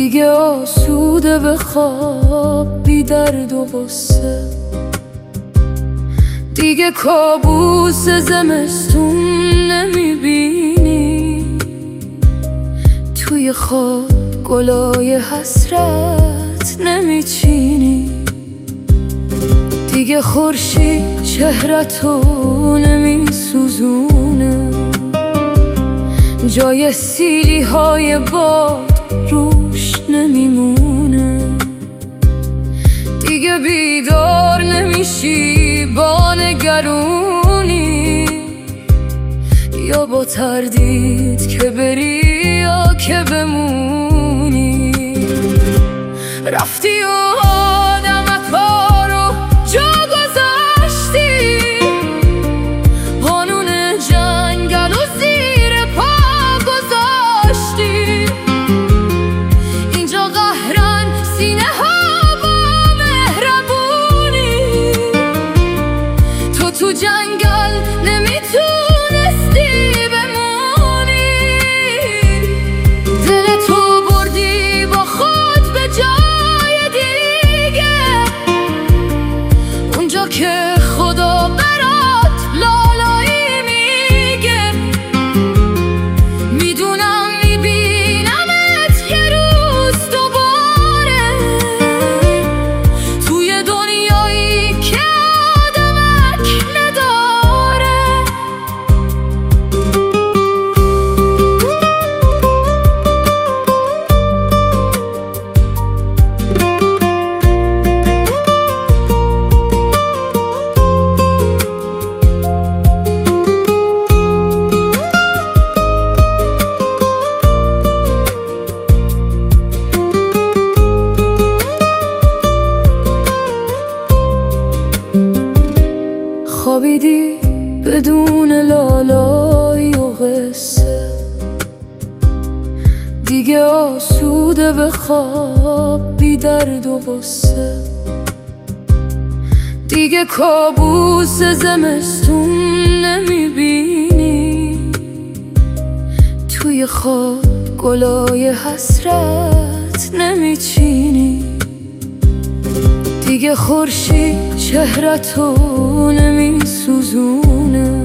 دیگه آسوده به خواب بی درد و غصه، دیگه کابوس زمستون نمیبینی، توی خواب گلای حسرت نمیچینی، دیگه خورشید چهرتو نمیسوزونه، جای سیلی های باد روش نمیمونه، دیگه بیدار نمیشی با نگرونی، یا با تردید که بری یا که بمونی. رفتی و آدمت ها رو جا گذاشتی، قانون جنگل و زیر پا گذاشتی، اینجا قهرن سینه ها با مهربونی، تو جنگل نمیتونستی بمونی، دل تو بردی با خود به جای دیگه، اونجا که خدا برات لالایی میگه. میدونم میبینمت یه روز دوباره، توی دنیایی که آدمک نداره. خوابیدی بدون لالایی و قصه، دیگه آسوده به خواب بی درد و غصه، دیگه کابوس زمستون نمیبینی، توی خواب گلای حسرت نمیچینی، دیگه خورشید چهرتو نمیسوزونه،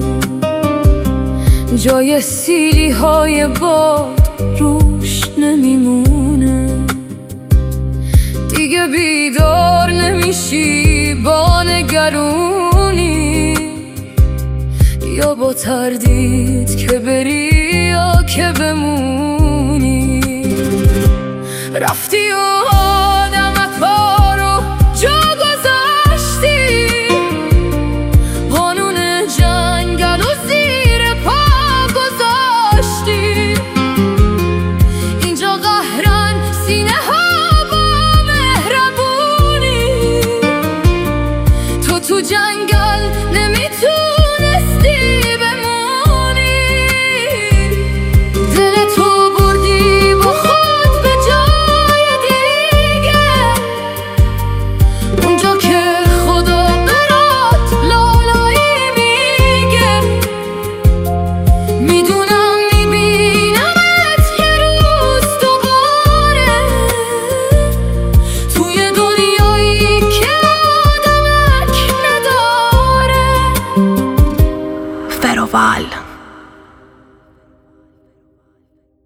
جای سیلی های باد روش نمیمونه، دیگه بیدار نمیشی با نگرونی، یا با تردید که بری یا که بمونی. رفتی و